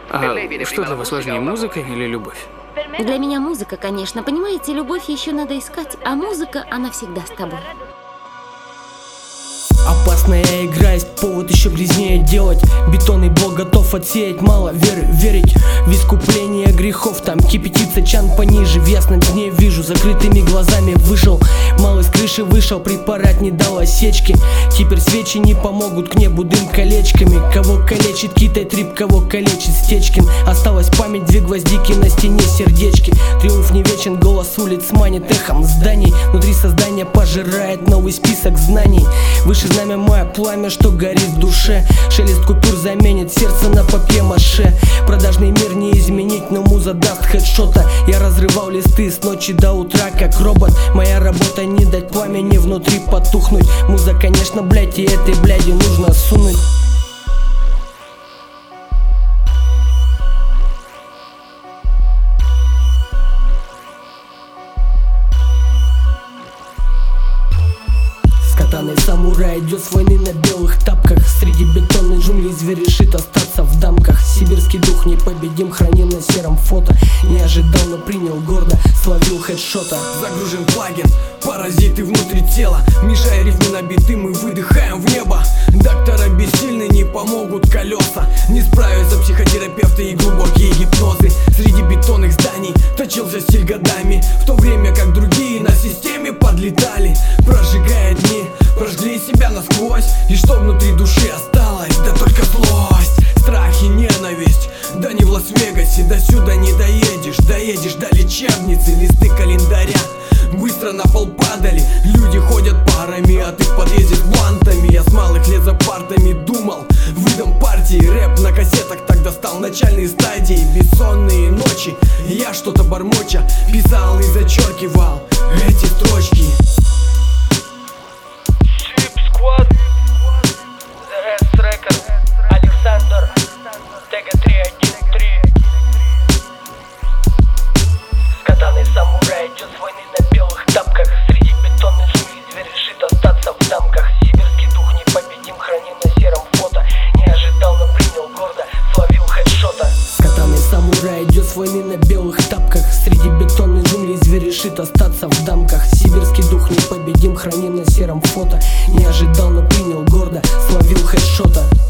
А что для вас важнее, музыка или любовь? Для меня музыка, конечно. Понимаете, любовь еще надо искать, а музыка, она всегда с тобой. Опасная игра, есть повод еще грязнее делать. Бетонный блок готов отсеять, мало веры верить в искупление грехов. Там кипятится чан пониже, в ясном дне вижу, закрытыми глазами вышел. Малый с крыши вышел, препарат не дал осечки. Теперь свечи не помогут, к небу дым колечками. Кого калечит Китай Трип, кого калечит Стечкин. Осталась память, 2 гвоздики на стене, сердечки. Триумф не вечен, голос улиц манит эхом зданий. Внутри создания пожирает новый список знаний. Выше знамя мое пламя, что горит в душе. Шелест купюр заменит сердце на папье-маше. Продажный мир не изменить, но муза даст хедшота. Я разрывал листы с ночи до утра, как робот. Моя работа не дать пламени внутри потухнуть. Муза, конечно, блядь, и этой бляди нужно сунуть. Катаной самурай идет с войны на белых тапках. Среди бетонной джунглей зверь решит остаться в дамках. Сибирский дух непобедим, храним на сером фото. Не ожидал, но принял гордо, словил хедшота. Загружен плагин, паразиты внутри тела. Мешая рифмы на биты, мы выдыхаем в небо. Доктора бессильны, не помогут колеса. Не справятся психотерапевты и глубокие гипнозы. Среди бетонных зданий точился стиль годами, в то время как другие на системе подлетали. Прожигая дни, прожгли себя насквозь. И что внутри души осталось? Да только злость, страх и ненависть. Да не в Лас-Вегасе, до сюда не доедешь. Доедешь до лечебницы, листы календаря быстро на пол падали. Люди ходят парами, а ты в подъезде с блантами. Я с малых лет за партами думал, выдам партии. Рэп на кассетах тогда стал начальной стадией. Бессонные ночи, я что-то бормоча писал и зачеркивал эти строчки. Александр, ТГ-313. Скатанный самурай идет с войны на белых тапках. Среди бетонной джунглей зверь решит остаться в замках. Сибирский дух непобедим, храним на сером фото. Не ожидал, но принял гордо, словил хедшота. Скатанный самурай идет с войны на белых тапках. Среди бетонной джунглей зверь решит остаться в дамках. Сибирский дух непобедим, храним на сером фото. Не ожидал, но принял гордо, словил хедшота.